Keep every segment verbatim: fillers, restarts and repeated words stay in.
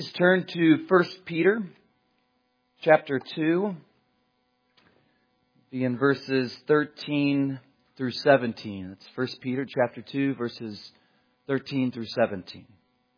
Please turn to First Peter chapter two, be in verses thirteen through seventeen. That's First Peter chapter two, verses thirteen through seventeen.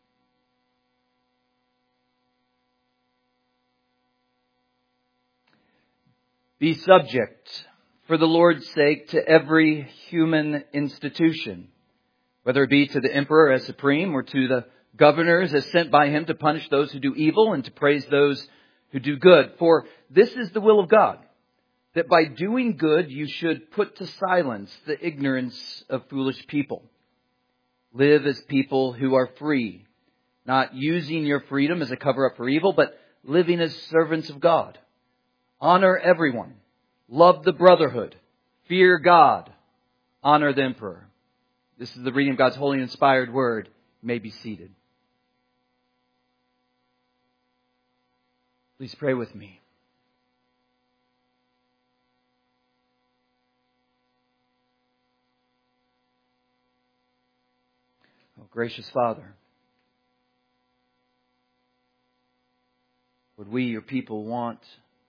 Be subject, for the Lord's sake, to every human institution, whether it be to the emperor as supreme or to the governors as sent by him to punish those who do evil and to praise those who do good. For this is the will of God, that by doing good you should put to silence the ignorance of foolish people. Live as people who are free, not using your freedom as a cover-up for evil, but living as servants of God. Honor everyone. Love the brotherhood. Fear God. Honor the emperor. This is the reading of God's holy and inspired word. You may be seated. Please pray with me. Oh, gracious Father, would we, your people, want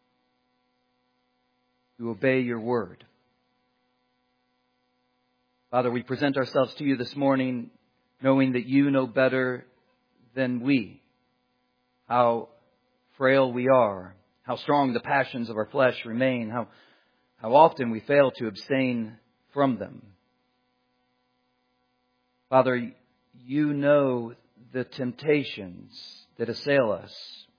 to obey your word. Father, we present ourselves to you this morning knowing that you know better than we how frail we are, how strong the passions of our flesh remain, how, how often we fail to abstain from them. Father, you know the temptations that assail us.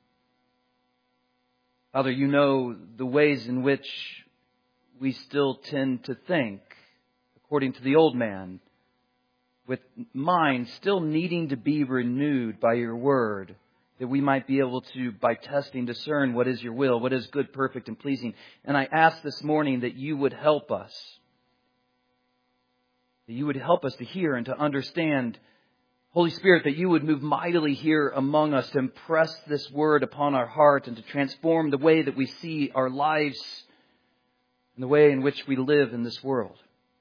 Father, you know the ways in which we still tend to think according to the old man, with minds still needing to be renewed by your word, that we might be able to, by testing, discern what is your will, what is good, perfect, and pleasing. And I ask this morning that you would help us, that you would help us to hear and to understand. Holy Spirit, that you would move mightily here among us to impress this word upon our heart and to transform the way that we see our lives and the way in which we live in this world.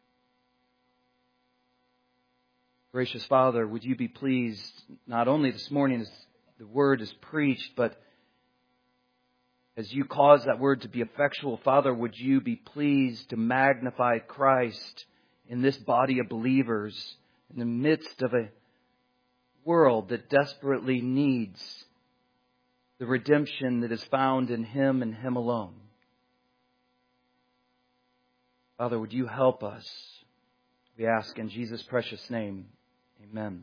Gracious Father, would you be pleased not only this morning as the word is preached, but as you cause that word to be effectual, Father, would you be pleased to magnify Christ in this body of believers in the midst of a world that desperately needs the redemption that is found in Him and Him alone. Father, would you help us? We ask in Jesus' precious name. Amen.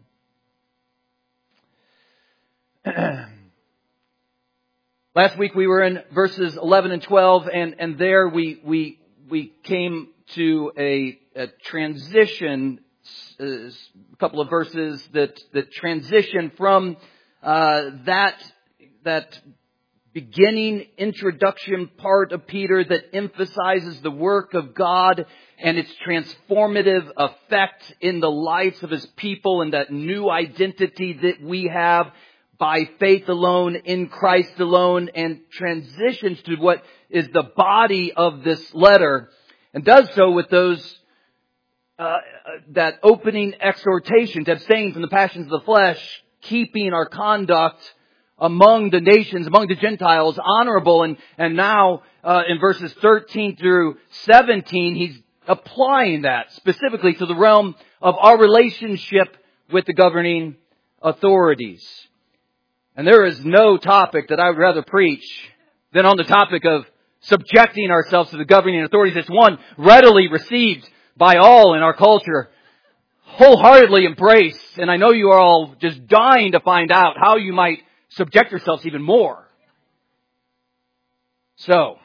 Last week we were in verses eleven and twelve, and, and there we we we came to a, a transition, a couple of verses that that transition from uh, that that beginning introduction part of Peter that emphasizes the work of God and its transformative effect in the lives of His people and that new identity that we have by faith alone, in Christ alone, and transitions to what is the body of this letter, and does so with those uh, that opening exhortation to abstain from the passions of the flesh, keeping our conduct among the nations, among the Gentiles, honorable. And, and now uh, in verses thirteen through seventeen, he's applying that specifically to the realm of our relationship with the governing authorities. And there is no topic that I would rather preach than on the topic of subjecting ourselves to the governing authorities. It's one readily received by all in our culture, wholeheartedly embraced. And I know you are all just dying to find out how you might subject yourselves even more. So,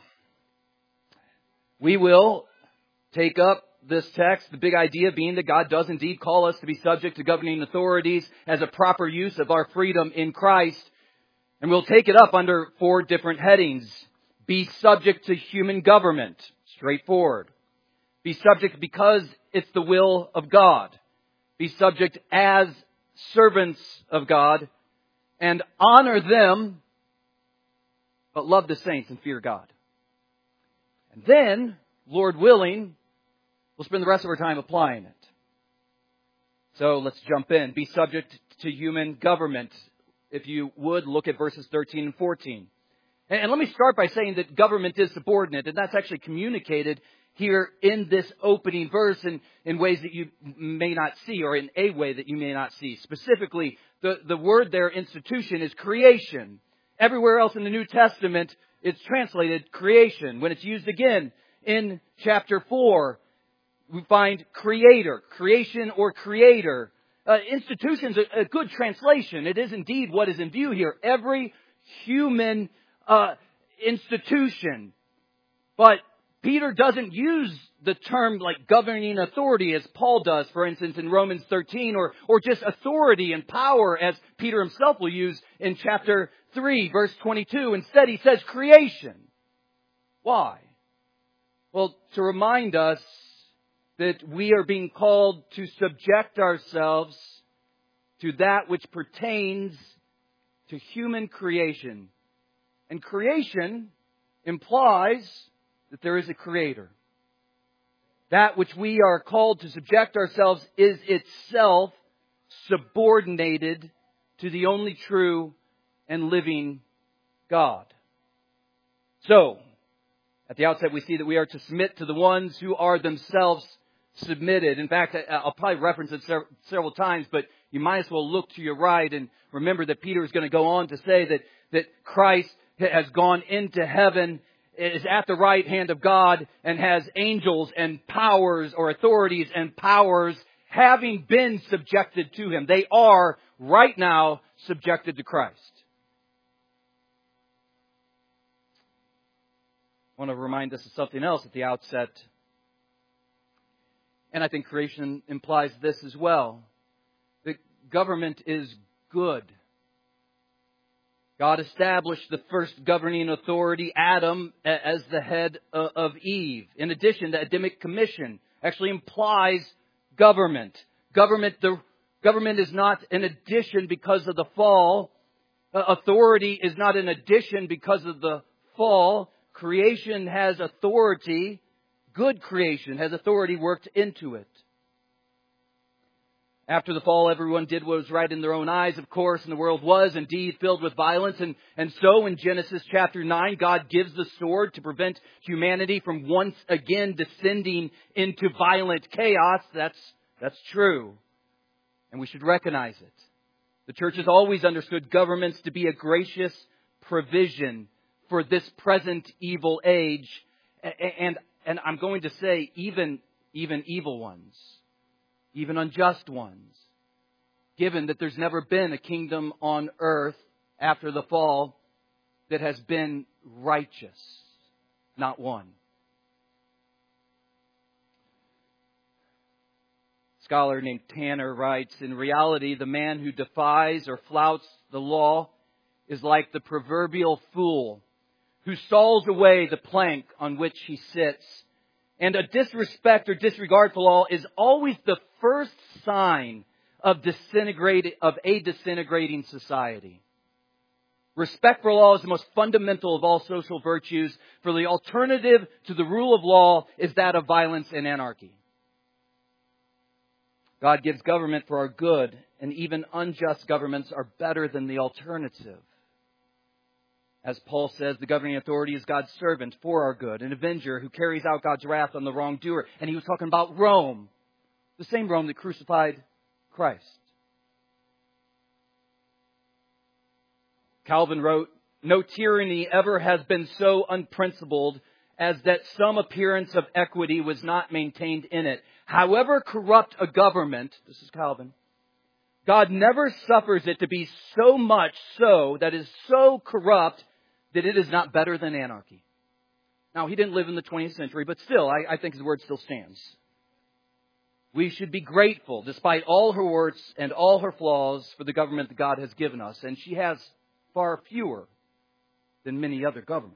we will take up this text, the big idea being that God does indeed call us to be subject to governing authorities as a proper use of our freedom in Christ. And we'll take it up under four different headings. Be subject to human government. Straightforward. Be subject because it's the will of God. Be subject as servants of God. And honor them, but love the saints and fear God. And then, Lord willing, we'll spend the rest of our time applying it. So let's jump in. Be subject to human government. if you would, look at verses thirteen and fourteen. And let me start by saying that government is subordinate, and that's actually communicated here in this opening verse in, in ways that you may not see, or in a way that you may not see. Specifically, the, the word there, institution, is creation. Everywhere else in the New Testament, it's translated creation. When it's used again in chapter four, we find creator, creation or creator. Uh, institution's a, a good translation. It is indeed what is in view here. Every human uh, institution. But Peter doesn't use the term like governing authority as Paul does, for instance, in Romans thirteen, or, or just authority and power as Peter himself will use in chapter three, verse twenty-two. Instead, he says creation. Why? Well, to remind us that we are being called to subject ourselves to that which pertains to human creation. And creation implies that there is a creator. That which we are called to subject ourselves is itself subordinated to the only true and living God. So, at the outset we see that we are to submit to the ones who are themselves submitted. In fact, I'll probably reference it several times, but you might as well look to your right and remember that Peter is going to go on to say that, that Christ has gone into heaven, is at the right hand of God, and has angels and powers or authorities and powers having been subjected to Him. They are right now subjected to Christ. I want to remind us of something else at the outset. And I think creation implies this as well. That government is good. God established the first governing authority, Adam, as the head of Eve. In addition, the Adamic Commission actually implies government. Government, the government is not an addition because of the fall. Authority is not an addition because of the fall. Creation has authority. Good creation has authority worked into it. After the fall, everyone did what was right in their own eyes, of course, and the world was indeed filled with violence. And, and so in Genesis chapter nine, God gives the sword to prevent humanity from once again descending into violent chaos. That's, that's true. And we should recognize it. The church has always understood governments to be a gracious provision for this present evil age. And, and I'm going to say even, even evil ones. Even unjust ones, given that there's never been a kingdom on earth after the fall that has been righteous. Not one. A scholar named Tanner writes, in reality, the man who defies or flouts the law is like the proverbial fool who saws away the plank on which he sits. And a disrespect or disregard for law is always the first sign of disintegrating, of a disintegrating society. Respect for law is the most fundamental of all social virtues, for the alternative to the rule of law is that of violence and anarchy. God gives government for our good, and even unjust governments are better than the alternative. As Paul says, the governing authority is God's servant for our good, an avenger who carries out God's wrath on the wrongdoer. And he was talking about Rome, the same Rome that crucified Christ. Calvin wrote, no tyranny ever has been so unprincipled as that some appearance of equity was not maintained in it. However corrupt a government, this is Calvin, God never suffers it to be so much so that is so corrupt that it is not better than anarchy. Now, he didn't live in the twentieth century, but still, I, I think his word still stands. We should be grateful, despite all her warts and all her flaws, for the government that God has given us. And she has far fewer than many other governments.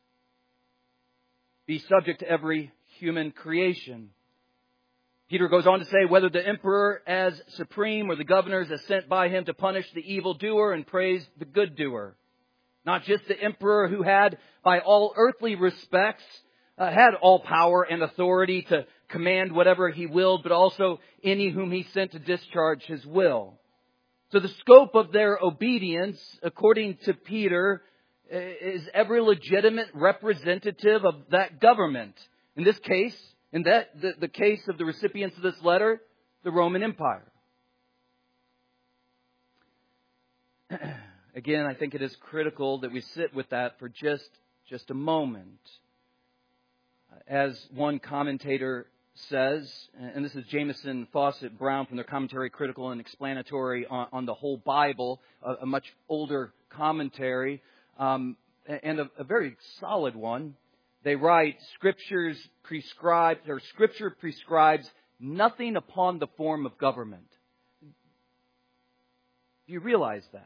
Be subject to every human creation. Peter goes on to say, whether the emperor as supreme or the governors as sent by him to punish the evildoer and praise the good doer. Not just the emperor who had, by all earthly respects, uh, had all power and authority to command whatever he willed, but also any whom he sent to discharge his will. So the scope of their obedience, according to Peter, is every legitimate representative of that government. In this case, in that the, the case of the recipients of this letter, the Roman Empire. Again, I think it is critical that we sit with that for just, just a moment. As one commentator says, and this is Jameson Fawcett Brown from their Commentary Critical and Explanatory on, on the Whole Bible, a, a much older commentary, um, and a, a very solid one. They write, Scriptures prescribe, or Scripture prescribes nothing upon the form of government. Do you realize that?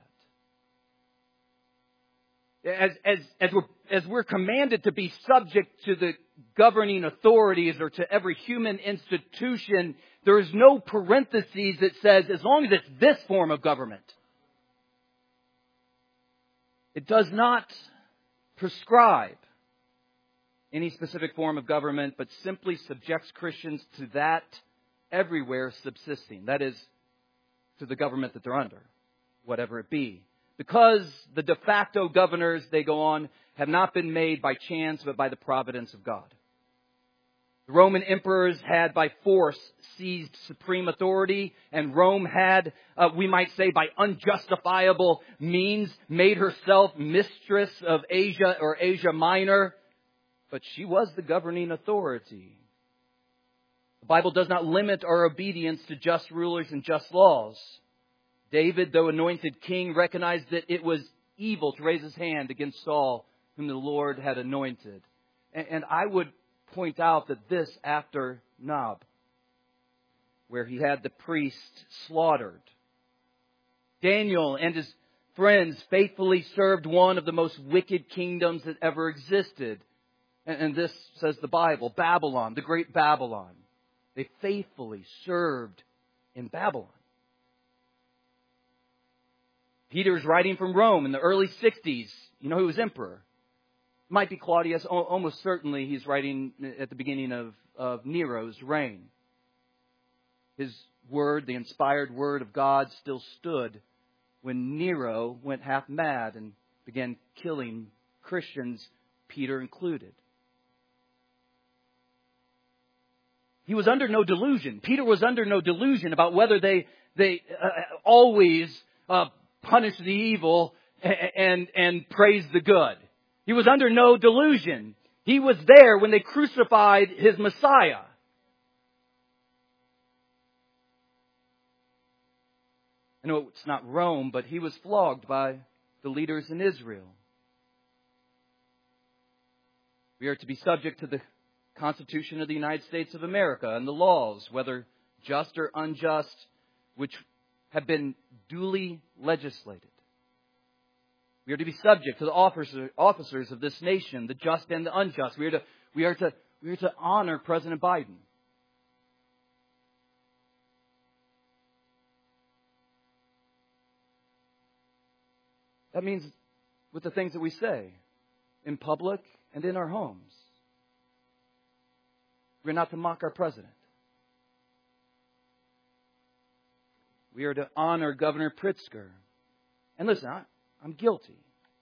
As, as, as, we're, as we're commanded to be subject to the governing authorities or to every human institution, there is no parentheses that says, as long as it's this form of government. It does not prescribe any specific form of government, but simply subjects Christians to that everywhere subsisting. That is, to the government that they're under, whatever it be. Because the de facto governors, they go on, have not been made by chance, but by the providence of God. The Roman emperors had by force seized supreme authority, and Rome had, uh, we might say, by unjustifiable means, made herself mistress of Asia or Asia Minor. But she was the governing authority. The Bible does not limit our obedience to just rulers and just laws. David, though anointed king, recognized that it was evil to raise his hand against Saul, whom the Lord had anointed. And, and I would point out that this after Nob, where he had the priest slaughtered. Daniel and his friends faithfully served one of the most wicked kingdoms that ever existed. And, and this, says the Bible, Babylon, the great Babylon. They faithfully served in Babylon. Peter's writing from Rome in the early sixties. You know who was emperor? Might be Claudius. Almost certainly he's writing at the beginning of, of Nero's reign. His word, the inspired word of God, still stood when Nero went half mad and began killing Christians, Peter included. He was under no delusion. Peter was under no delusion about whether they, they uh, always uh, punish the evil and, and, and praise the good. He was under no delusion. He was there when they crucified his Messiah. I know it's not Rome, but he was flogged by the leaders in Israel. We are to be subject to the Constitution of the United States of America and the laws, whether just or unjust, which have been duly legislated. We are to be subject to the officer, officers of this nation, the just and the unjust. We are to, we are to, we are to honor President Biden. That means with the things that we say in public and in our homes. We're not to mock our president. We are to honor Governor Pritzker. And listen, I, I'm guilty.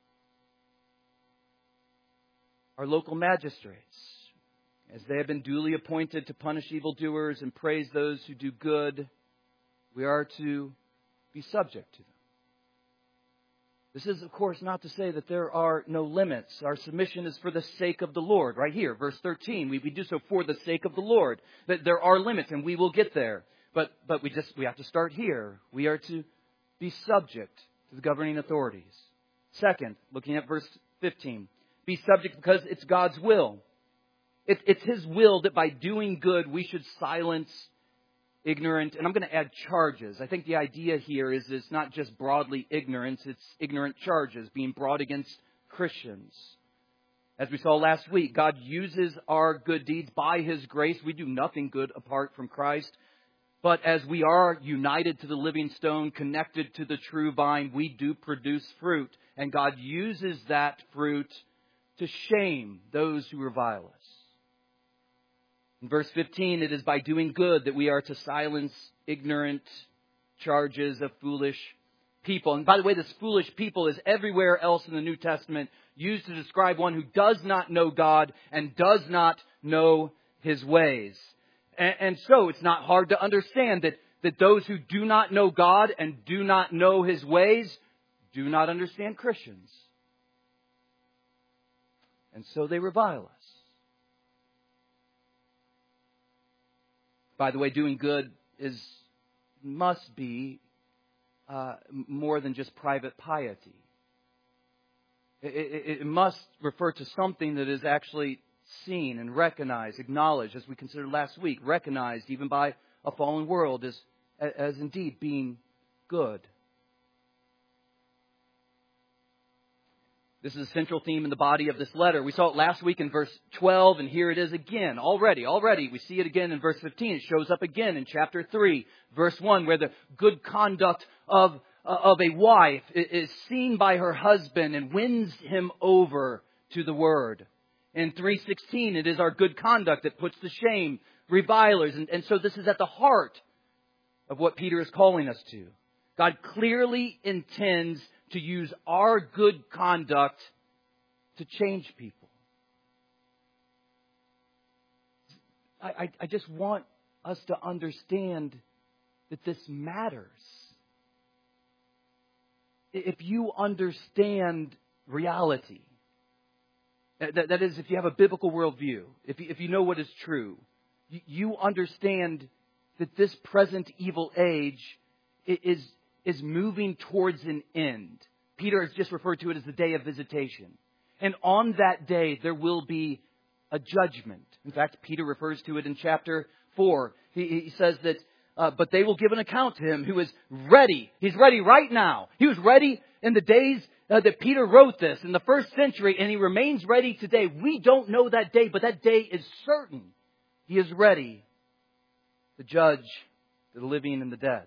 Our local magistrates, as they have been duly appointed to punish evildoers and praise those who do good, we are to be subject to them. This is, of course, not to say that there are no limits. Our submission is for the sake of the Lord. Right here, verse thirteen, we, we do so for the sake of the Lord. That there are limits, and we will get there. But but we just we have to start here. We are to be subject to the governing authorities. Second, looking at verse fifteen, be subject because it's God's will. It, it's His will that by doing good we should silence ignorant, and I'm going to add charges. I think the idea here is it's not just broadly ignorance, it's ignorant charges being brought against Christians. As we saw last week, God uses our good deeds by His grace. We do nothing good apart from Christ. But as we are united to the living stone, connected to the true vine, we do produce fruit. And God uses that fruit to shame those who revile us. In verse fifteen, it is by doing good that we are to silence ignorant charges of foolish people. And by the way, this foolish people is everywhere else in the New Testament used to describe one who does not know God and does not know His ways. And, and so it's not hard to understand that, that those who do not know God and do not know His ways do not understand Christians. And so they revile us. By the way, doing good is must be uh, more than just private piety. It, it, it must refer to something that is actually seen and recognized, acknowledged, as we considered last week, recognized even by a fallen world as, as indeed being good. This is a central theme in the body of this letter. We saw it last week in verse twelve, and here it is again. Already, already, we see it again in verse fifteen. It shows up again in chapter three, verse one, where the good conduct of, uh, of a wife is seen by her husband and wins him over to the Word. In three sixteen, it is our good conduct that puts to shame revilers. And, and so this is at the heart of what Peter is calling us to. God clearly intends to use our good conduct to change people. I, I, I just want us to understand that this matters. If you understand reality, that, that is, if you have a biblical worldview, if you, if you know what is true, you, you understand that this present evil age is is moving towards an end. Peter has just referred to it as the day of visitation. And on that day, there will be a judgment. In fact, Peter refers to it in chapter four. He, he says that, uh, but they will give an account to him who is ready. He's ready right now. He was ready in the days uh, that Peter wrote this in the first century, and he remains ready today. We don't know that day, but that day is certain. He is ready to judge the living and the dead.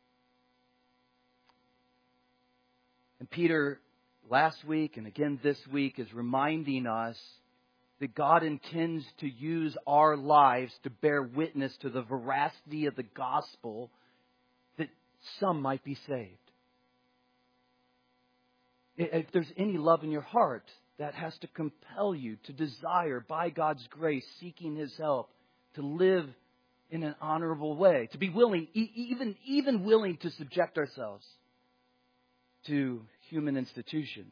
And Peter, last week and again this week, is reminding us that God intends to use our lives to bear witness to the veracity of the gospel, that some might be saved. If there's any love in your heart, that has to compel you to desire, by God's grace, seeking His help, to live in an honorable way, to be willing, even, even willing to subject ourselves to human institutions.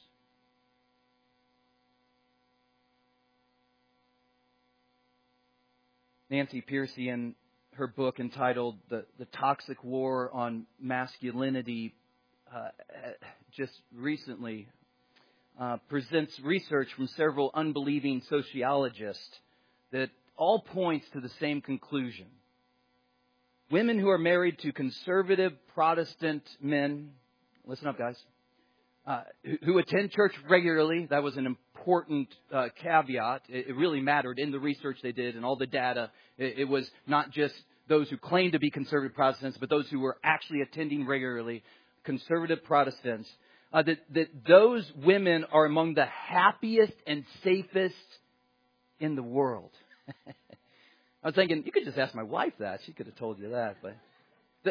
Nancy Pearcey, in her book entitled The, the Toxic War on Masculinity, uh, just recently uh, presents research from several unbelieving sociologists that all points to the same conclusion. Women who are married to conservative Protestant men, listen up guys, uh, who, who attend church regularly, that was an important uh, caveat. It, it really mattered in the research they did and all the data. It, it was not just those who claimed to be conservative Protestants, but those who were actually attending regularly, conservative Protestants, uh, that, that those women are among the happiest and safest in the world. I was thinking, you could just ask my wife that. She could have told you that. But the,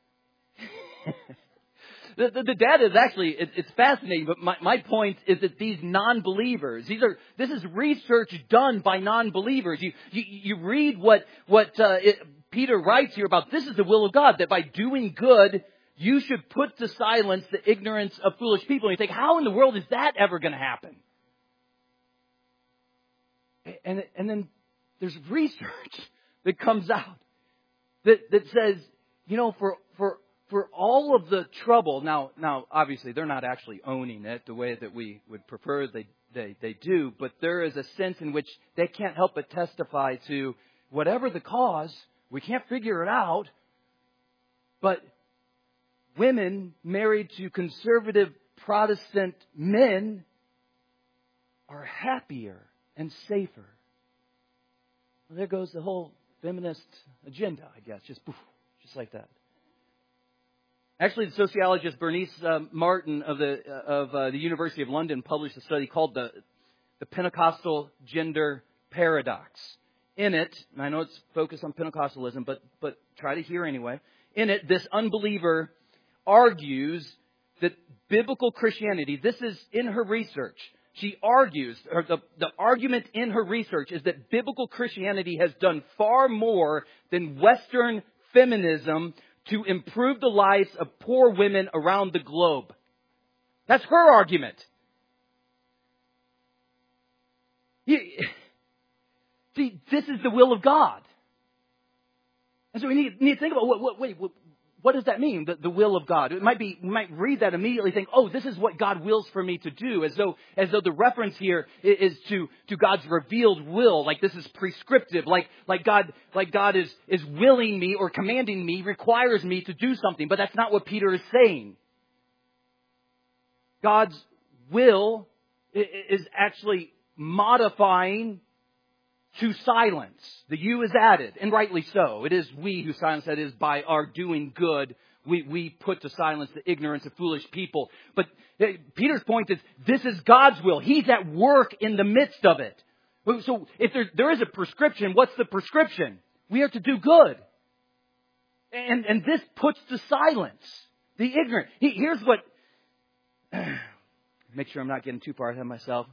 the, the, the data is actually, it, it's fascinating. But my, my point is that these non-believers, these are, this is research done by non-believers. You, you, you read what, what uh, it, Peter writes here about, this is the will of God, that by doing good, you should put to silence the ignorance of foolish people. And you think, how in the world is that ever going to happen? And, and then there's research that comes out that, that says, you know, for, for, for all of the trouble, now, now, obviously they're not actually owning it the way that we would prefer they, they, they do, but there is a sense in which they can't help but testify to whatever the cause, we can't figure it out, but women married to conservative Protestant men are happier and safer. Well, there goes the whole feminist agenda, I guess, just poof, just like that. Actually, the sociologist Bernice uh, Martin of the uh, of uh, the University of London published a study called the the Pentecostal Gender Paradox. In it, and I know it's focused on Pentecostalism, but but try to hear anyway. In it, this unbeliever argues that biblical Christianity, this is in her research, she argues, or the, the argument in her research is that biblical Christianity has done far more than Western feminism to improve the lives of poor women around the globe. That's her argument. See, this is the will of God. And so we need, need to think about, what, what, wait, what, what does that mean, the, the will of God? It might be, we might read that immediately, think, oh, this is what God wills for me to do, as though, as though the reference here is to, to God's revealed will, like this is prescriptive, like, like God, like God is, is willing me or commanding me, requires me to do something. But that's not what Peter is saying. God's will is actually modifying to silence. The you is added, and rightly so. It is we who silence, that is, by our doing good, we, we put to silence the ignorance of foolish people. But Peter's point is, this is God's will. He's at work in the midst of it. So if there, there is a prescription, what's the prescription? We are to do good. And, and this puts to silence the ignorant. He, here's what... Make sure I'm not getting too far ahead of myself.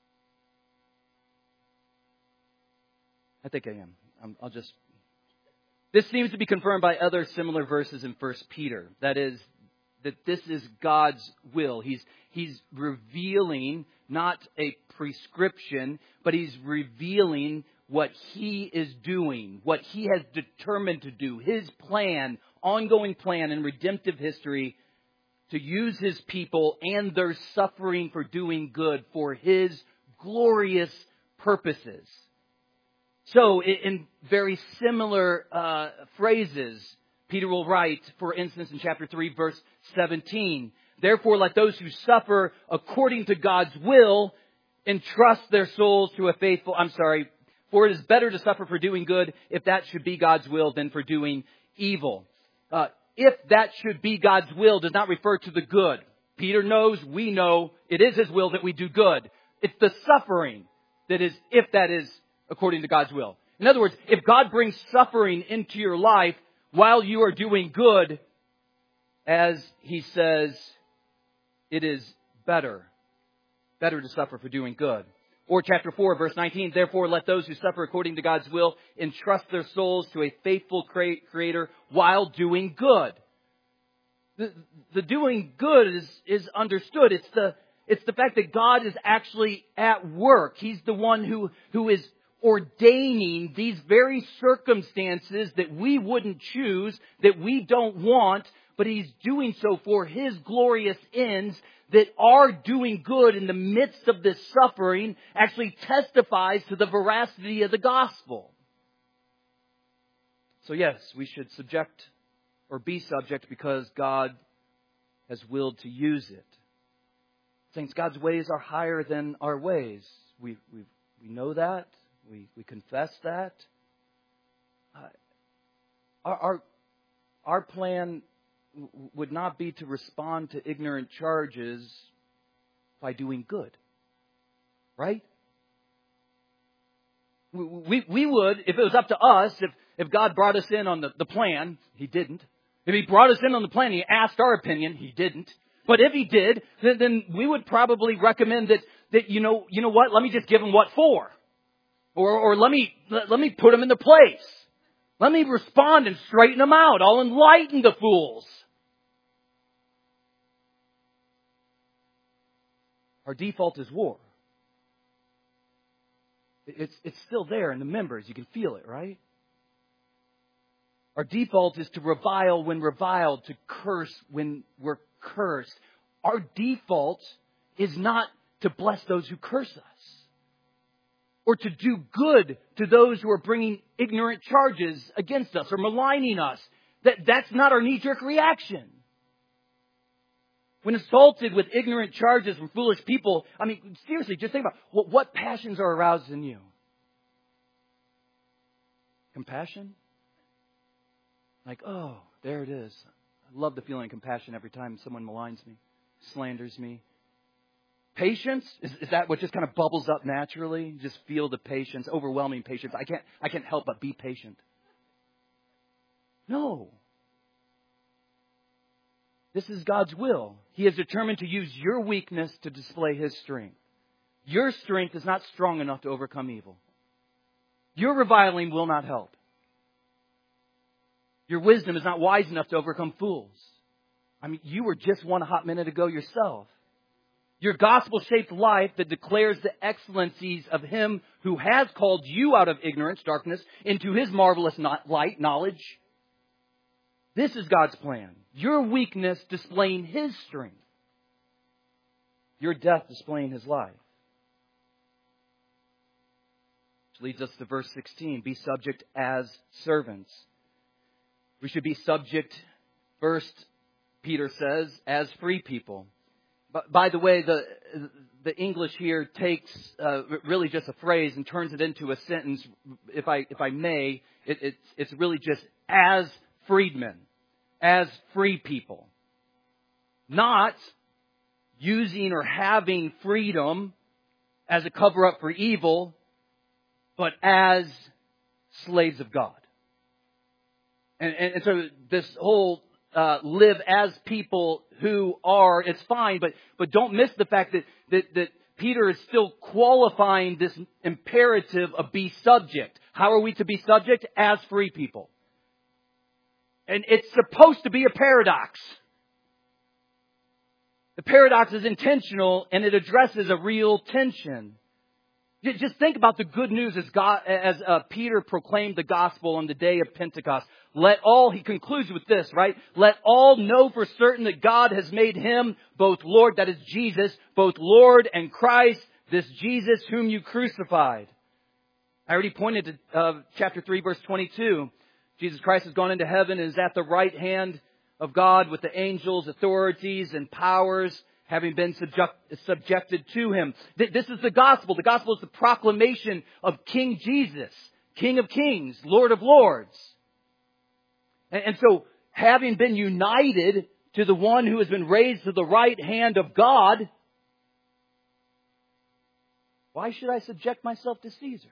I think I am. I'm, I'll just... This seems to be confirmed by other similar verses in First Peter. That is, that this is God's will. He's, he's revealing not a prescription, but He's revealing what He is doing, what He has determined to do, His plan, ongoing plan in redemptive history to use His people and their suffering for doing good for His glorious purposes. So, in very similar uh, phrases, Peter will write, for instance, in chapter three, verse seventeen, therefore let those who suffer according to God's will entrust their souls to a faithful, I'm sorry, for it is better to suffer for doing good if that should be God's will than for doing evil. Uh, if that should be God's will does not refer to the good. Peter knows, we know, it is His will that we do good. It's the suffering that is, if that is according to God's will. In other words, if God brings suffering into your life while you are doing good, as He says, it is better. Better to suffer for doing good. Or chapter four, verse nineteen, therefore let those who suffer according to God's will entrust their souls to a faithful Creator while doing good. The, the doing good is, is understood. It's the, it's the fact that God is actually at work. He's the one who, who is ordaining these very circumstances that we wouldn't choose, that we don't want, but He's doing so for His glorious ends, that our doing good in the midst of this suffering actually testifies to the veracity of the gospel. So yes, we should subject or be subject because God has willed to use it. Saints, God's ways are higher than our ways. We, we, we know that. We, we confess that. Uh, our, our, our plan w- would not be to respond to ignorant charges by doing good. Right? We, we, we would, if it was up to us, if, if God brought us in on the, the plan, He didn't. If He brought us in on the plan, He asked our opinion, He didn't. But if He did, then, then we would probably recommend that, that you know, you know what, let me just give Him what for. Or, or let me, let, let me put them into place. Let me respond and straighten them out. I'll enlighten the fools. Our default is war. It's, it's still there in the members. You can feel it, right? Our default is to revile when reviled, to curse when we're cursed. Our default is not to bless those who curse us, or to do good to those who are bringing ignorant charges against us or maligning us. That, that's not our knee-jerk reaction. When assaulted with ignorant charges from foolish people, I mean, seriously, just think about what, what passions are aroused in you. Compassion? Like, oh, there it is. I love the feeling of compassion every time someone maligns me, slanders me. Patience? Is, is that what just kind of bubbles up naturally? Just feel the patience, overwhelming patience. I can't, I can't help but be patient. No. This is God's will. He is determined to use your weakness to display His strength. Your strength is not strong enough to overcome evil. Your reviling will not help. Your wisdom is not wise enough to overcome fools. I mean, you were just one hot minute ago yourself. Your gospel-shaped life that declares the excellencies of Him who has called you out of ignorance, darkness, into His marvelous light, knowledge. This is God's plan. Your weakness displaying His strength. Your death displaying His life. Which leads us to verse sixteen. Be subject as servants. We should be subject, first, Peter says, as free people. But by the way, the the English here takes uh, really just a phrase and turns it into a sentence. If I if I may, it, it's it's really just as freedmen, as free people, not using or having freedom as a cover up for evil, but as slaves of God. And, and, and so this whole uh, live as people who are, it's fine, but but don't miss the fact that, that, that Peter is still qualifying this imperative of be subject. How are we to be subject? As free people. And it's supposed to be a paradox. The paradox is intentional and it addresses a real tension. Just think about the good news as God, as uh, Peter proclaimed the gospel on the day of Pentecost. Let all, he concludes with this, right? Let all know for certain that God has made Him both Lord, that is Jesus, both Lord and Christ, this Jesus whom you crucified. I already pointed to uh, chapter three, verse twenty-two. Jesus Christ has gone into heaven and is at the right hand of God with the angels, authorities, and powers, having been subject, subjected to Him. This is the gospel. The gospel is the proclamation of King Jesus, King of Kings, Lord of Lords. And, and so, having been united to the one who has been raised to the right hand of God, why should I subject myself to Caesar?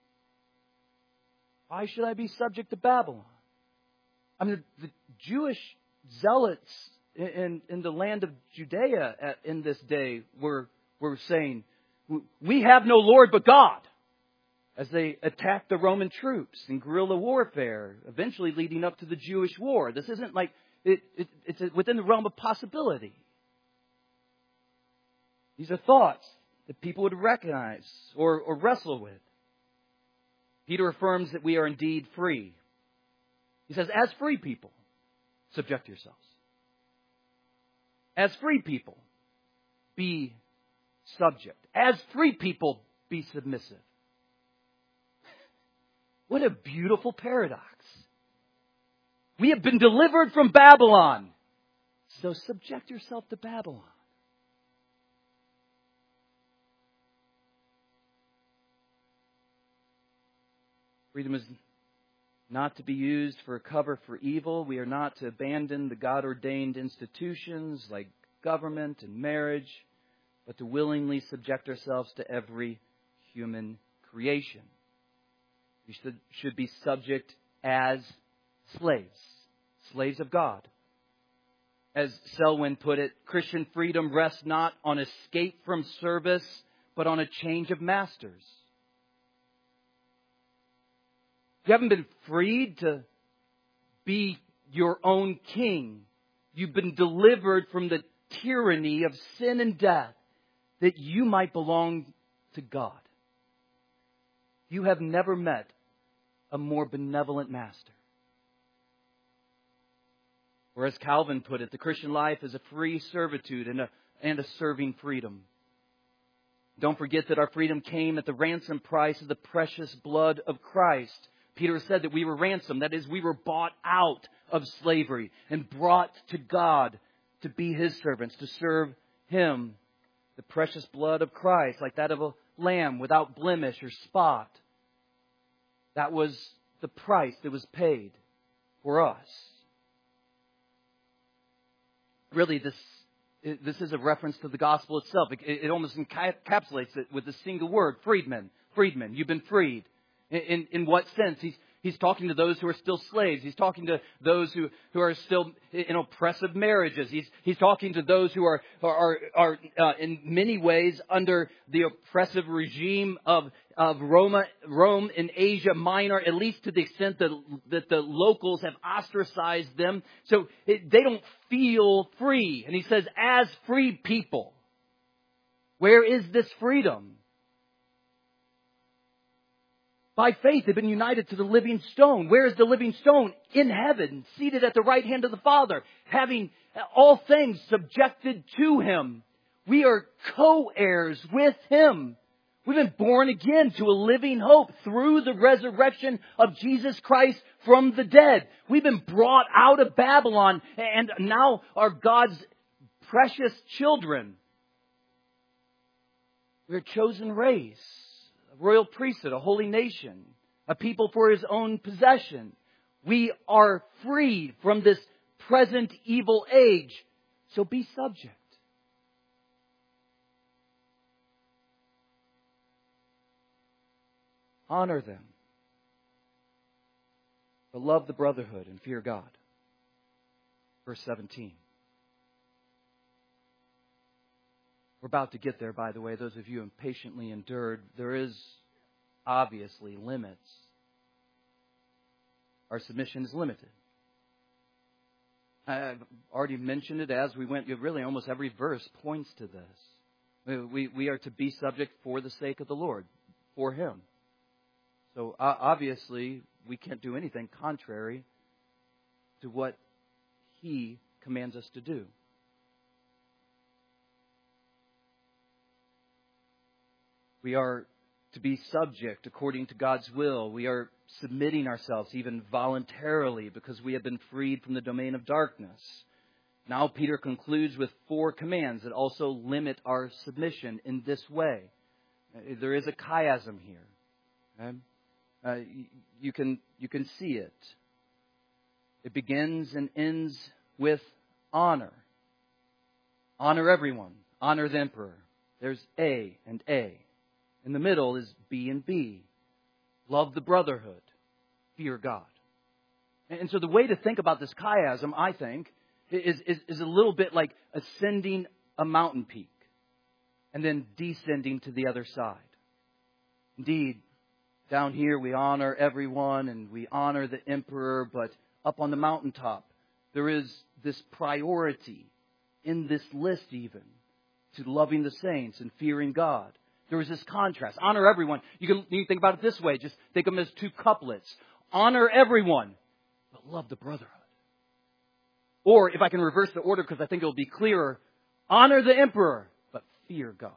Why should I be subject to Babylon? I mean, the Jewish zealots in, in the land of Judea at, in this day were, were saying, we have no Lord but God, as they attacked the Roman troops in guerrilla warfare, eventually leading up to the Jewish war. This isn't like, it, it, it's within the realm of possibility. These are thoughts that people would recognize or, or wrestle with. Peter affirms that we are indeed free. He says, as free people, subject yourselves. As free people, be subject. As free people, be submissive. What a beautiful paradox. We have been delivered from Babylon. So subject yourself to Babylon. Freedom is not to be used for a cover for evil. We are not to abandon the God-ordained institutions like government and marriage, but to willingly subject ourselves to every human creation. We should, should be subject as slaves, slaves of God. As Selwyn put it, Christian freedom rests not on escape from service, but on a change of masters. You haven't been freed to be your own king. You've been delivered from the tyranny of sin and death that you might belong to God. You have never met a more benevolent master. Or as Calvin put it, the Christian life is a free servitude and a, and a serving freedom. Don't forget that our freedom came at the ransom price of the precious blood of Christ. Peter said that we were ransomed. That is, we were bought out of slavery and brought to God to be His servants, to serve Him. The precious blood of Christ, like that of a lamb without blemish or spot. That was the price that was paid for us. Really, this this is a reference to the gospel itself. It, it almost encapsulates it with a single word, freedmen. Freedmen, you've been freed. In, in what sense? He's, He's talking to those who are still slaves. He's talking to those who, who are still in oppressive marriages. He's, he's talking to those who are, are, are uh, in many ways under the oppressive regime of, of Roma, Rome in Asia Minor, at least to the extent that, that the locals have ostracized them. So it, they don't feel free. And he says, as free people, where is this freedom? By faith, they've been united to the living stone. Where is the living stone? In heaven, seated at the right hand of the Father, having all things subjected to Him. We are co-heirs with Him. We've been born again to a living hope through the resurrection of Jesus Christ from the dead. We've been brought out of Babylon and now are God's precious children. We're a chosen race. A royal priesthood, a holy nation, a people for His own possession. We are freed from this present evil age. So be subject. Honor them. But love the brotherhood and fear God. Verse seventeen. We're about to get there, by the way. Those of you who have patiently endured, there is obviously limits. Our submission is limited. I've already mentioned it as we went. Really, almost every verse points to this. We, we are to be subject for the sake of the Lord, for Him. So uh, obviously, we can't do anything contrary to what He commands us to do. We are to be subject according to God's will. We are submitting ourselves even voluntarily because we have been freed from the domain of darkness. Now Peter concludes with four commands that also limit our submission in this way. There is a chiasm here. Okay? Uh, you can you can see it. It begins and ends with honor. Honor everyone. Honor the emperor. There's A and A. In the middle is B and B. Love the brotherhood. Fear God. And so the way to think about this chiasm, I think, is, is, is a little bit like ascending a mountain peak and then descending to the other side. Indeed, down here we honor everyone and we honor the emperor, but up on the mountaintop there is this priority in this list even to loving the saints and fearing God. There is this contrast. Honor everyone. You can, you can think about it this way. Just think of them as two couplets. Honor everyone, but love the brotherhood. Or if I can reverse the order because I think it will be clearer. Honor the emperor, but fear God.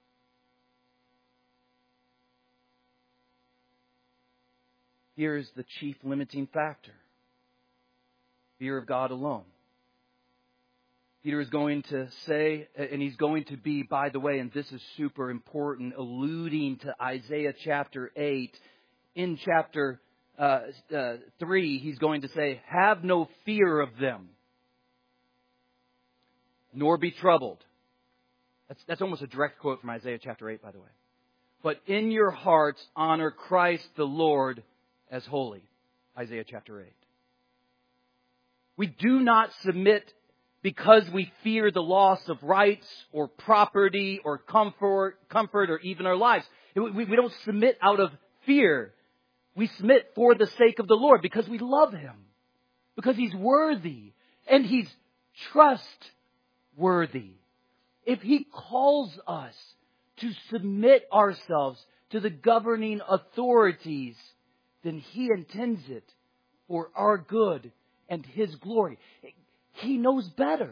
Fear is the chief limiting factor. Fear of God alone. Peter is going to say, and he's going to be, by the way, and this is super important, alluding to Isaiah chapter eight. In chapter uh, uh, three, he's going to say, have no fear of them, nor be troubled. That's, that's almost a direct quote from Isaiah chapter eight, by the way. But in your hearts, honor Christ the Lord as holy. Isaiah chapter eight. We do not submit because we fear the loss of rights or property or comfort, comfort or even our lives. We, we don't submit out of fear. We submit for the sake of the Lord because we love Him. Because He's worthy and He's trustworthy. If He calls us to submit ourselves to the governing authorities, then He intends it for our good and His glory. He knows better.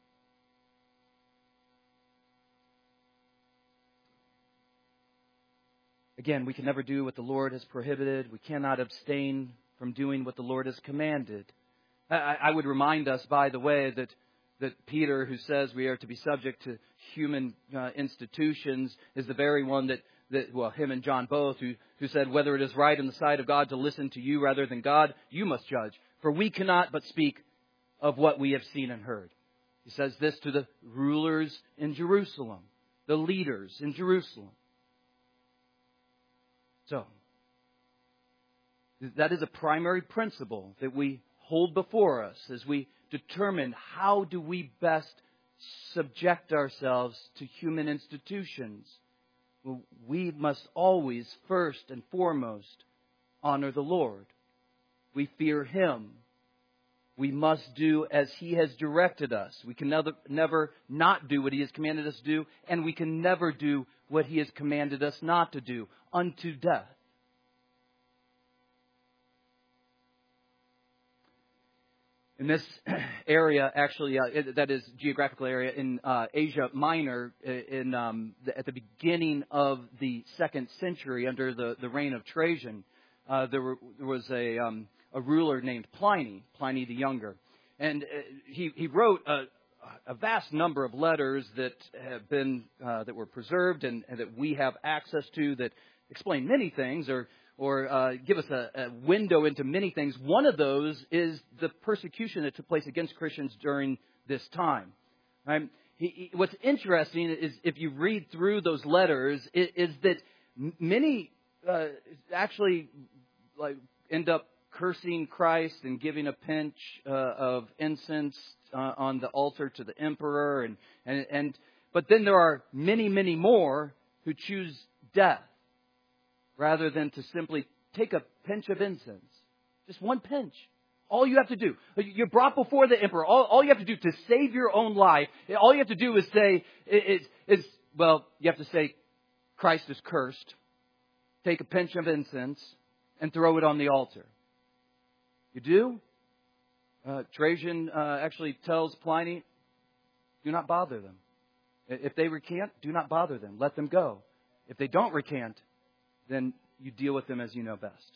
Again, we can never do what the Lord has prohibited. We cannot abstain from doing what the Lord has commanded. I, I would remind us, by the way, that, that Peter, who says we are to be subject to human uh, institutions, is the very one that, that, well, him and John both, who, who said, whether it is right in the sight of God to listen to you rather than God, you must judge. For we cannot but speak of what we have seen and heard. He says this to the rulers in Jerusalem, the leaders in Jerusalem. So, That is a primary principle that we hold before us as we determine how do we best subject ourselves to human institutions. We must always, first and foremost, honor the Lord. We fear Him. We must do as He has directed us. We can never, never not do what He has commanded us to do, and we can never do what He has commanded us not to do, unto death. In this area, actually, uh, that is geographical area in uh, Asia Minor, in um, the, at the beginning of the second century, under the, the reign of Trajan, uh, there, were, there was a um, a ruler named Pliny, Pliny the Younger, and uh, he he wrote a, a vast number of letters that have been uh, that were preserved and, and that we have access to that explain many things, or. or uh, give us a, a window into many things. One of those is the persecution that took place against Christians during this time. Right? He, he, what's interesting is if you read through those letters, is, is that many uh, actually like end up cursing Christ and giving a pinch uh, of incense uh, on the altar to the emperor, and, and and but then there are many, many more who choose death, rather than to simply take a pinch of incense. Just one pinch. All you have to do. You're brought before the emperor. All, all you have to do to save your own life, all you have to do is say, is, is, well, you have to say, Christ is cursed. Take a pinch of incense and throw it on the altar. You do? Uh, Trajan uh, actually tells Pliny, do not bother them. If they recant, do not bother them. Let them go. If they don't recant, then you deal with them as you know best.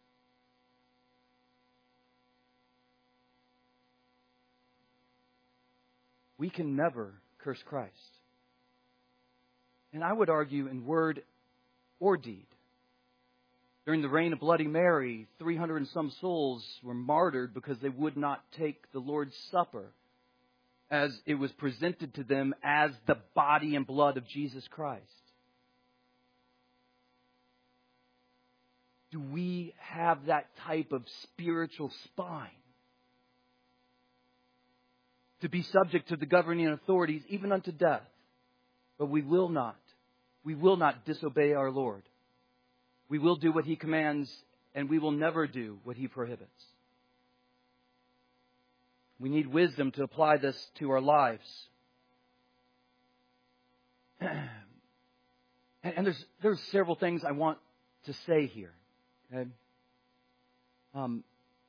We can never curse Christ. And I would argue in word or deed. During the reign of Bloody Mary, three hundred and some souls were martyred because they would not take the Lord's Supper as it was presented to them as the body and blood of Jesus Christ. Do we have that type of spiritual spine to be subject to the governing authorities, even unto death? But we will not. We will not disobey our Lord. We will do what He commands, and we will never do what He prohibits. We need wisdom to apply this to our lives. And there's there's several things I want to say here. Okay? Um,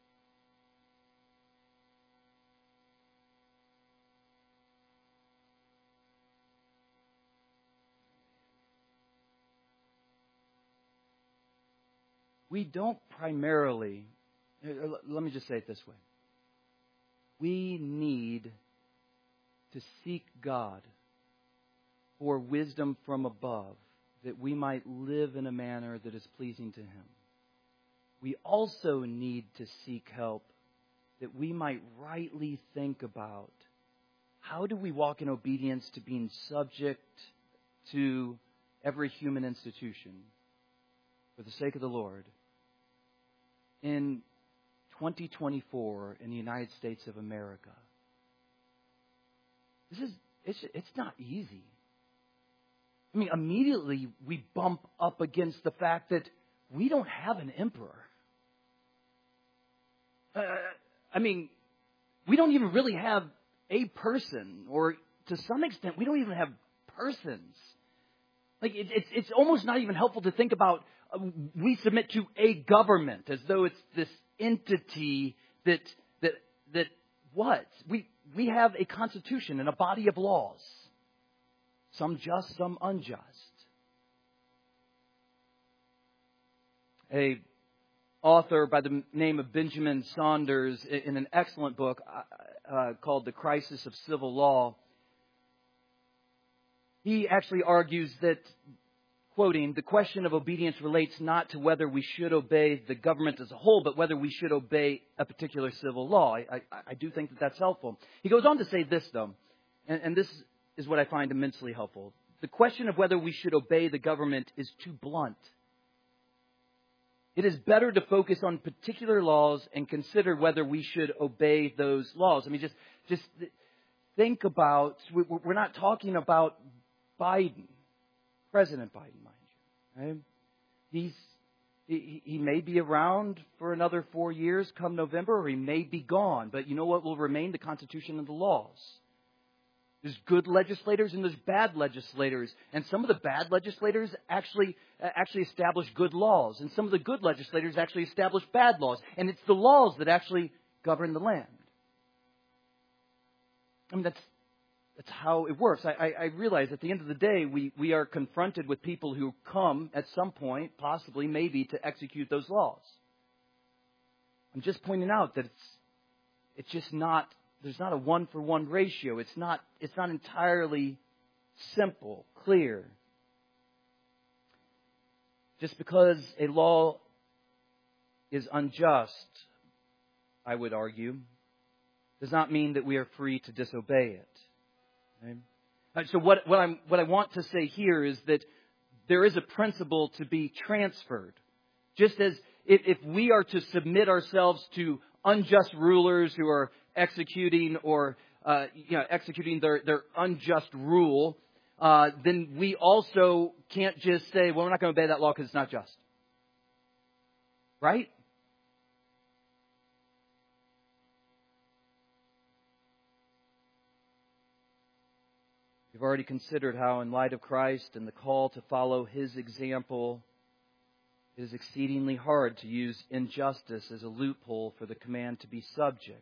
we don't primarily, let me just say it this way. We need to seek God for wisdom from above, that we might live in a manner that is pleasing to Him. We also need to seek help that we might rightly think about how do we walk in obedience to being subject to every human institution for the sake of the Lord in twenty twenty-four in the United States of America. This is, it's, it's not easy. I mean, immediately we bump up against the fact that we don't have an emperor. Uh, I mean, we don't even really have a person, or to some extent, we don't even have persons. Like, it, it's, it's almost not even helpful to think about uh, we submit to a government as though it's this entity that, that, that what? We, we have a constitution and a body of laws. Some just, some unjust. A author by the name of Benjamin Saunders, in an excellent book uh, called The Crisis of Civil Law, he actually argues that, quoting, the question of obedience relates not to whether we should obey the government as a whole, but whether we should obey a particular civil law. I, I, I do think that that's helpful. He goes on to say this, though, and, and this is what I find immensely helpful. The question of whether we should obey the government is too blunt. it is better to focus on particular laws and consider whether we should obey those laws. I mean, just just think about, we're not talking about Biden, President Biden, mind you. Right? He's he, he may be around for another four years come November, or he may be gone. But you know what will remain? The Constitution and the laws. There's good legislators and there's bad legislators. And some of the bad legislators actually uh, actually establish good laws. And some of the good legislators actually establish bad laws. And it's the laws that actually govern the land. I mean, that's that's how it works. I, I, I realize at the end of the day, we, we are confronted with people who come at some point, possibly, maybe, to execute those laws. I'm just pointing out that it's it's just not... There's not a one-for-one ratio. It's not, it's not entirely simple, clear. Just because a law is unjust, I would argue, does not mean that we are free to disobey it. Okay? So what, what, I'm, what I want to say here is that there is a principle to be transferred. Just as if, if we are to submit ourselves to unjust rulers who are executing or uh, you know executing their, their unjust rule, uh, then we also can't just say, well, we're not going to obey that law because it's not just. Right? We've already considered how, in light of Christ and the call to follow His example, it is exceedingly hard to use injustice as a loophole for the command to be subject.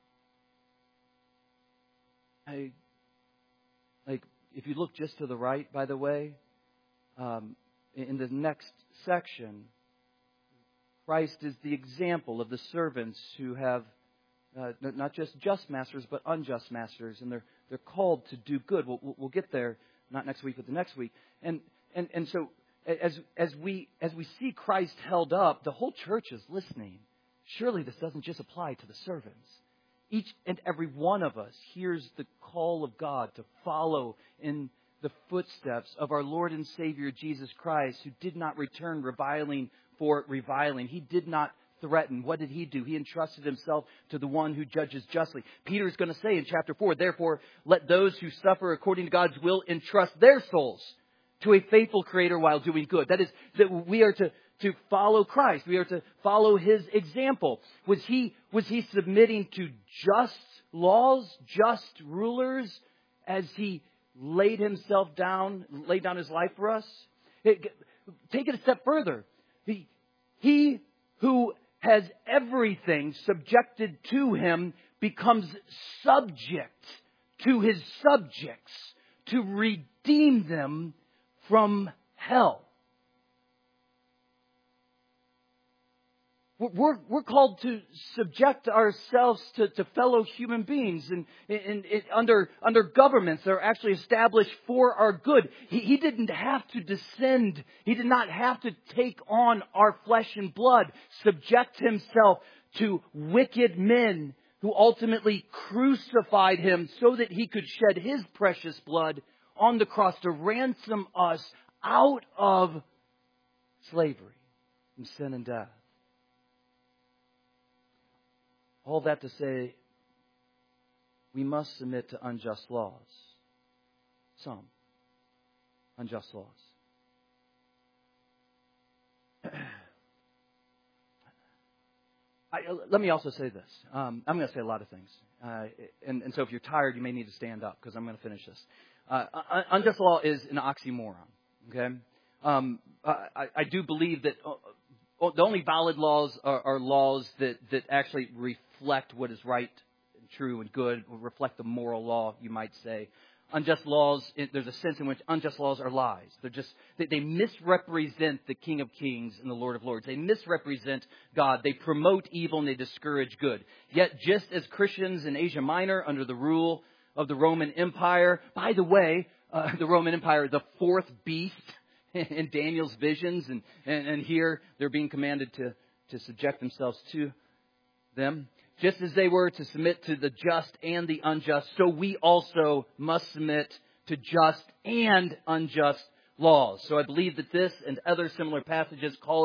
I, like, if you look just to the right, by the way, um, in the next section, Christ is the example of the servants who have uh, not just just masters, but unjust masters, and they're they're called to do good. We'll, we'll get there, not next week, but the next week. And and and so as as we as we see Christ held up, the whole church is listening. Surely this doesn't just apply to the servants. Each and every one of us hears the call of God to follow in the footsteps of our Lord and Savior Jesus Christ, who did not return reviling for reviling. He did not threaten. What did He do? He entrusted Himself to the one who judges justly. Peter is going to say in chapter four, therefore, let those who suffer according to God's will entrust their souls to a faithful Creator while doing good. That is, that we are to To follow Christ. We are to follow His example. Was he, was he submitting to just laws, just rulers, as He laid Himself down, laid down His life for us? It, take it a step further. He, he who has everything subjected to Him becomes subject to His subjects to redeem them from hell. We're, we're called to subject ourselves to, to fellow human beings and, and, and under, under governments that are actually established for our good. He, he didn't have to descend. He did not have to take on our flesh and blood, subject Himself to wicked men who ultimately crucified Him so that He could shed His precious blood on the cross to ransom us out of slavery and sin and death. All that to say, we must submit to unjust laws. Some unjust laws. I, let me also say this. Um, I'm going to say a lot of things. Uh, and, and so if you're tired, you may need to stand up because I'm going to finish this. Uh, unjust law is an oxymoron. Okay? Um, I, I do believe that the only valid laws are, are laws that, that actually reflect what is right and true and good, or reflect the moral law, you might say. Unjust laws, there's a sense in which unjust laws are lies. They're just, they, they misrepresent the King of Kings and the Lord of Lords. They misrepresent God. They promote evil and they discourage good. Yet just as Christians in Asia Minor under the rule of the Roman Empire, by the way, uh, the Roman Empire, the fourth beast in Daniel's visions, and, and, and here they're being commanded to, to subject themselves to them. Just as they were to submit to the just and the unjust, so we also must submit to just and unjust laws. So I believe that this and other similar passages call us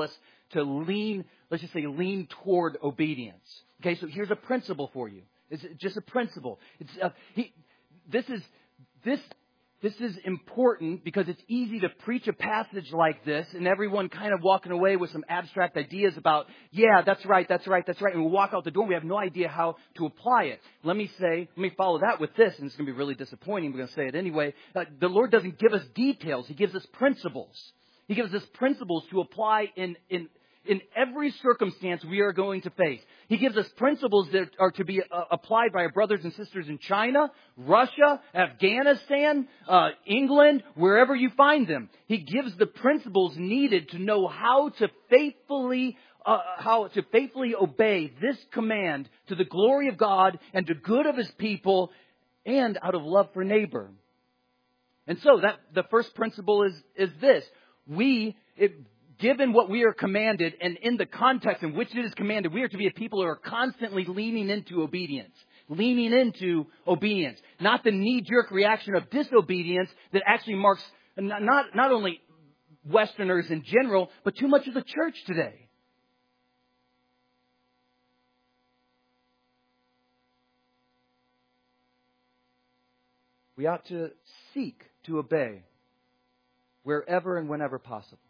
to lean, let's just say lean toward obedience. Okay, so here's a principle for you. It's just a principle. It's uh, he, this is this this is important because it's easy to preach a passage like this and everyone kind of walking away with some abstract ideas about, yeah, that's right, that's right, that's right. And we walk out the door and we have no idea how to apply it. Let me say, let me follow that with this, and it's going to be really disappointing. We're going to say it anyway. Uh, the Lord doesn't give us details. He gives us principles. He gives us principles to apply in, in, in every circumstance we are going to face. He gives us principles that are to be uh, applied by our brothers and sisters in China, Russia, Afghanistan, uh, England, wherever you find them. He gives the principles needed to know how to faithfully uh, how to faithfully obey this command to the glory of God and to good of His people and out of love for neighbor. And so that the first principle is is this: we it, Given what we are commanded and in the context in which it is commanded, we are to be a people who are constantly leaning into obedience. Leaning into obedience. Not the knee-jerk reaction of disobedience that actually marks not, not, not only Westerners in general, but too much of the church today. We ought to seek to obey wherever and whenever possible.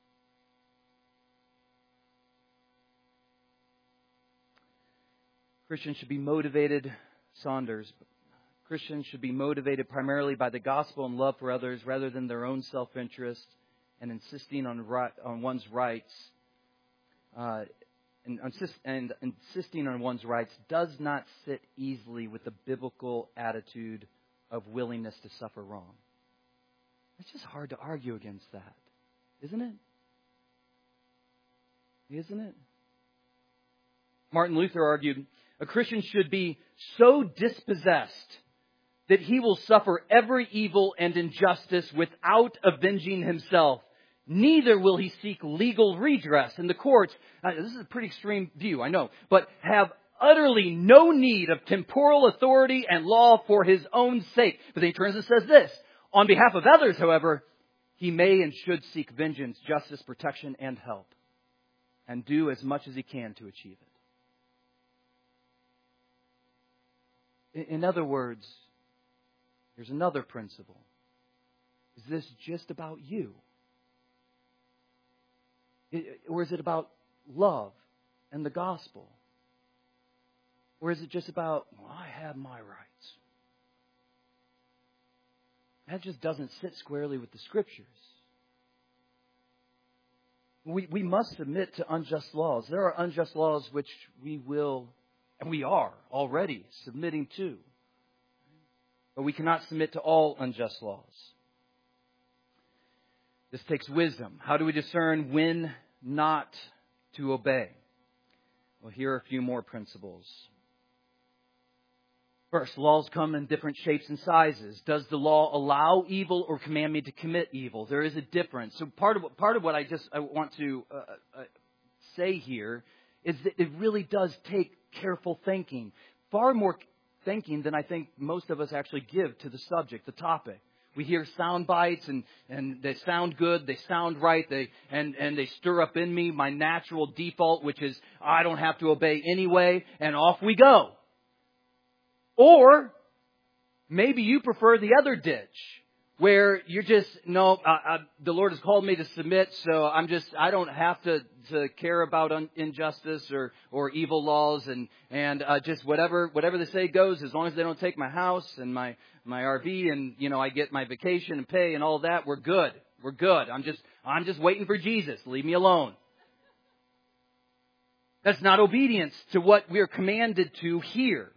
Christians should be motivated, Saunders, Christians should be motivated primarily by the gospel and love for others rather than their own self-interest and insisting on right, on one's rights. Uh, and, and insisting on one's rights does not sit easily with the biblical attitude of willingness to suffer wrong. It's just hard to argue against that, isn't it? Isn't it? Martin Luther argued, a Christian should be so dispossessed that he will suffer every evil and injustice without avenging himself. Neither will he seek legal redress in the courts. Uh, this is a pretty extreme view, I know. But have utterly no need of temporal authority and law for his own sake. But then he turns and says this. On behalf of others, however, he may and should seek vengeance, justice, protection, and help. And do as much as he can to achieve it. In other words, here's another principle. Is this just about you? Or is it about love and the gospel? Or is it just about, well, I have my rights? That just doesn't sit squarely with the Scriptures. We, we must submit to unjust laws. There are unjust laws which we will And we are already submitting to. But we cannot submit to all unjust laws. This takes wisdom. How do we discern when not to obey? Well, here are a few more principles. First, laws come in different shapes and sizes. Does the law allow evil or command me to commit evil? There is a difference. So part of, part of what I just I want to uh, uh, say here is that it really does take careful thinking. Far more thinking than I think most of us actually give to the subject, the topic. We hear sound bites and, and they sound good, they sound right, they and, and they stir up in me my natural default, which is I don't have to obey anyway, and off we go. Or maybe you prefer the other ditch, where you're just, no, uh, uh, the Lord has called me to submit, so I'm just, I don't have to, to care about un- injustice or, or evil laws, and, and uh, just whatever whatever they say goes, as long as they don't take my house and my, my R V, and, you know, I get my vacation and pay and all that, we're good. We're good. I'm just, I'm just waiting for Jesus. Leave me alone. That's not obedience to what we are commanded to here.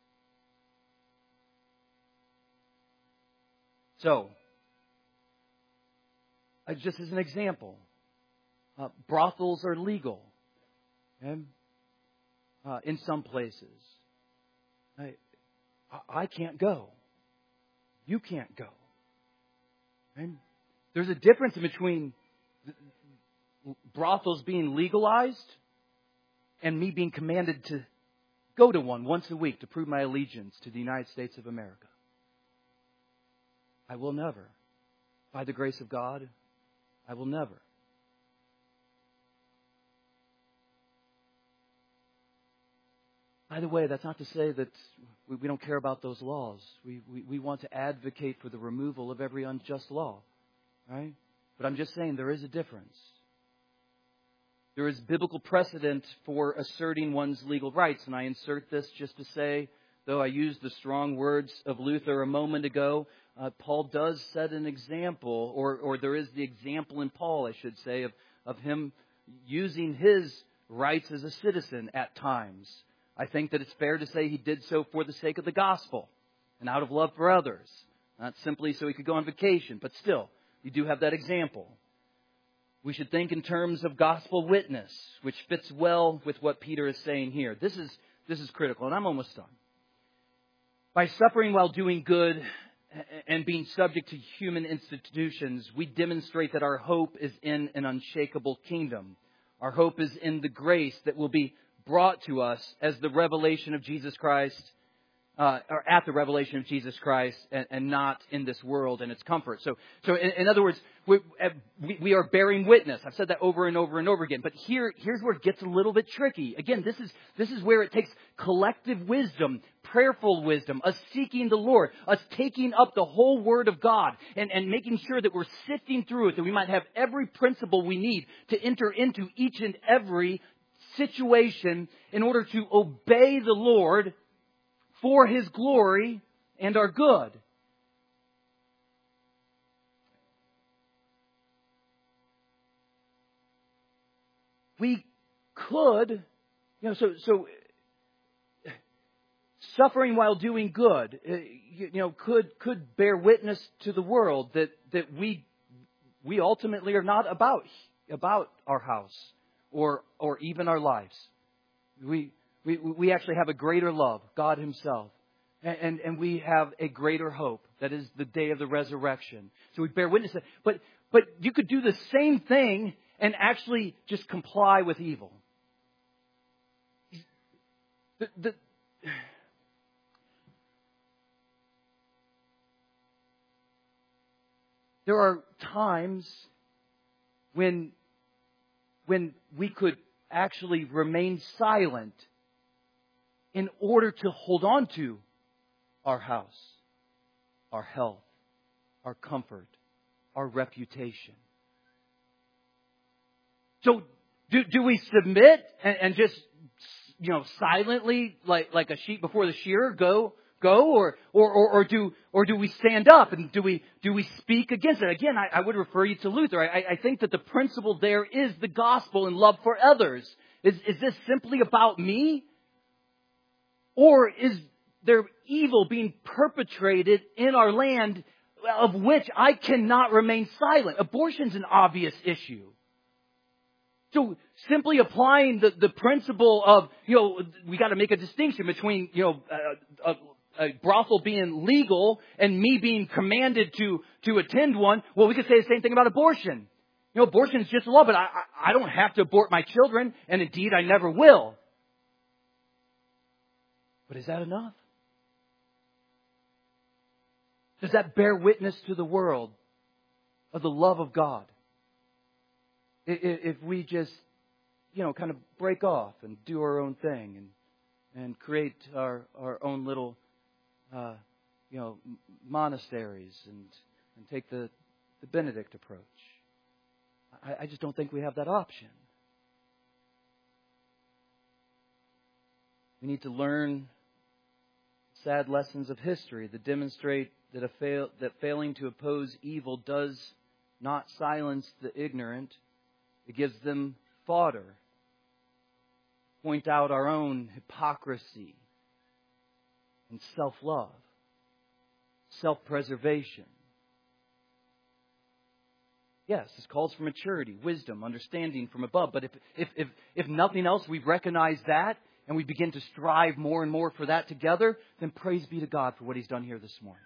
So, uh, just as an example, uh, brothels are legal, okay? uh, in some places. I, I can't go. You can't go. Okay? There's a difference between brothels being legalized and me being commanded to go to one once a week to prove my allegiance to the United States of America. I will never. By the grace of God, I will never. By the way, that's not to say that we, we don't care about those laws. We, we, we want to advocate for the removal of every unjust law, right? But I'm just saying there is a difference. There is biblical precedent for asserting one's legal rights. And I insert this just to say, though I used the strong words of Luther a moment ago, uh, Paul does set an example, or, or there is the example in Paul, I should say, of, of him using his rights as a citizen at times. I think that it's fair to say he did so for the sake of the gospel and out of love for others. Not simply so he could go on vacation, but still, you do have that example. We should think in terms of gospel witness, which fits well with what Peter is saying here. This is, this is critical, and I'm almost done. By suffering while doing good and being subject to human institutions, we demonstrate that our hope is in an unshakable kingdom. Our hope is in the grace that will be brought to us as the revelation of Jesus Christ, uh, or at the revelation of Jesus Christ, and, and not in this world and its comfort. So, so in, in other words, we, we, we are bearing witness. I've said that over and over and over again. But here, here's where it gets a little bit tricky. Again, this is this is where it takes collective wisdom, prayerful wisdom, us seeking the Lord, us taking up the whole Word of God, and, and making sure that we're sifting through it, that we might have every principle we need to enter into each and every situation in order to obey the Lord for His glory and our good. We could, you know, so so suffering while doing good, you know, could could bear witness to the world that that we we ultimately are not about about our house or or even our lives. We we we actually have a greater love, God Himself, and and, and we have a greater hope, that is the day of the resurrection. So we bear witness to that. But but you could do the same thing and actually just comply with evil. The, the, there are times when, when we could actually remain silent in order to hold on to our house, our health, our comfort, our reputation. So do, do we submit and, and just, you know, silently, like, like a sheep before the shearer, go, go, or, or, or, or do, or do we stand up and do we, do we speak against it? Again, I, I would refer you to Luther. I, I think that the principle there is the gospel and love for others. Is, is this simply about me? Or is there evil being perpetrated in our land of which I cannot remain silent? Abortion's an obvious issue. So simply applying the, the principle of, you know, we got to make a distinction between, you know, a, a, a brothel being legal and me being commanded to, to attend one. Well, we could say the same thing about abortion. You know, abortion is just a law, but I, I, I don't have to abort my children, and indeed I never will. But is that enough? Does that bear witness to the world of the love of God? If we just, you know, kind of break off and do our own thing and and create our, our own little, uh, you know, monasteries and, and take the, the Benedict approach. I, I just don't think we have that option. We need to learn sad lessons of history that demonstrate that a fail, that failing to oppose evil does not silence the ignorant. It gives them fodder. Point out our own hypocrisy and self-love, self-preservation. Yes, this calls for maturity, wisdom, understanding from above. But if, if, if, if nothing else, we recognize that and we begin to strive more and more for that together, then praise be to God for what He's done here this morning.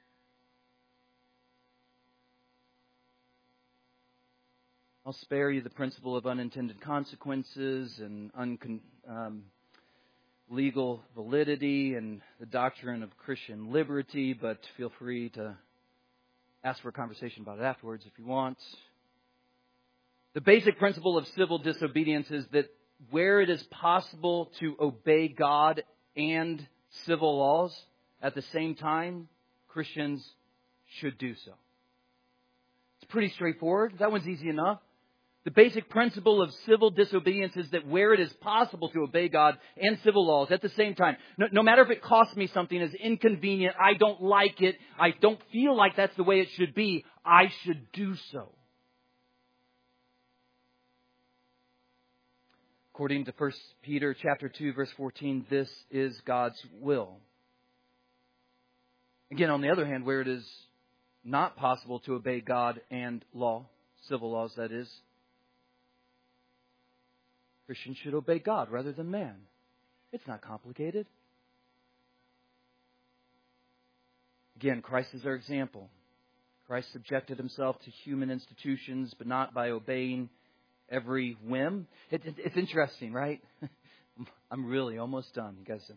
I'll spare you the principle of unintended consequences and uncon, um, legal validity and the doctrine of Christian liberty, but feel free to ask for a conversation about it afterwards if you want. The basic principle of civil disobedience is that where it is possible to obey God and civil laws at the same time, Christians should do so. It's pretty straightforward. That one's easy enough. The basic principle of civil disobedience is that where it is possible to obey God and civil laws at the same time, no, no matter if it costs me something, is inconvenient, I don't like it, I don't feel like that's the way it should be, I should do so. According to First Peter chapter two, verse fourteen, this is God's will. Again, on the other hand, where it is not possible to obey God and law, civil laws that is, Christians should obey God rather than man. It's not complicated. Again, Christ is our example. Christ subjected himself to human institutions, but not by obeying every whim. It, it, it's interesting, right? I'm really almost done. You guys.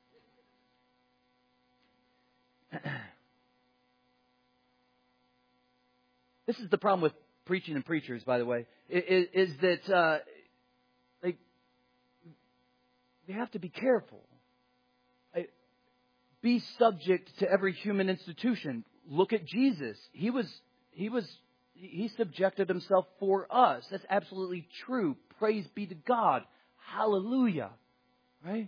This is the problem with preaching and preachers, by the way, is, is that uh, they they have to be careful. I, be subject to every human institution. Look at Jesus. He was he was he subjected himself for us. That's absolutely true. Praise be to God. Hallelujah. Right?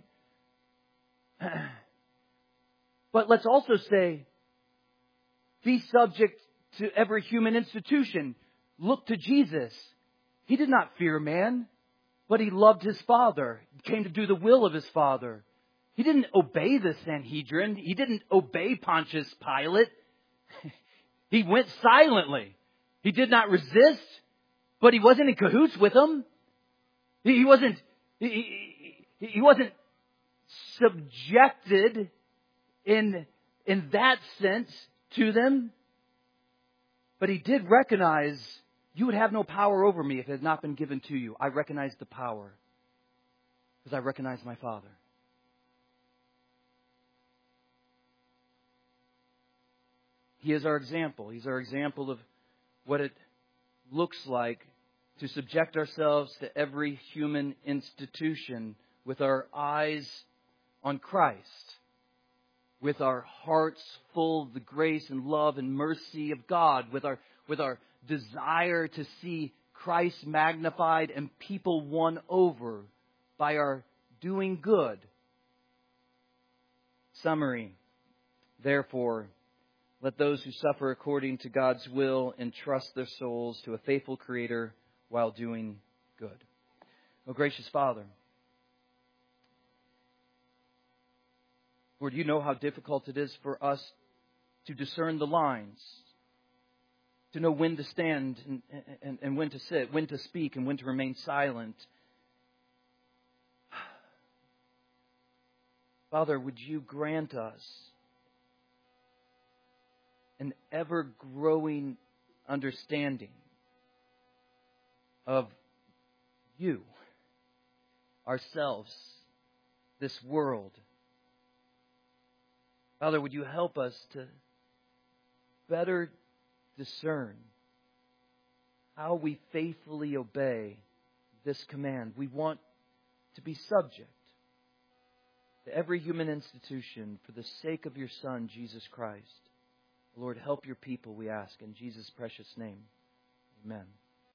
But let's also say, be subject to every human institution. Look to Jesus. He did not fear man, but he loved his Father. He came to do the will of his Father. He didn't obey the Sanhedrin. He didn't obey Pontius Pilate. He went silently. He did not resist, but he wasn't in cahoots with them. He wasn't, he, he, he wasn't subjected in, in that sense to them. But he did recognize, you would have no power over me if it had not been given to you. I recognize the power because I recognize my Father. He is our example. He's our example of what it looks like to subject ourselves to every human institution with our eyes on Christ, with our hearts full of the grace and love and mercy of God, with our with our desire to see Christ magnified and people won over by our doing good. Summary. Therefore, let those who suffer according to God's will entrust their souls to a faithful Creator while doing good. Oh, gracious Father, Lord, you know how difficult it is for us to discern the lines, to know when to stand and, and, and when to sit, when to speak and when to remain silent. Father, would you grant us an ever-growing understanding of you, ourselves, this world. Father, would you help us to better discern how we faithfully obey this command? We want to be subject to every human institution for the sake of your Son, Jesus Christ. Lord, help your people, we ask, in Jesus' precious name. Amen.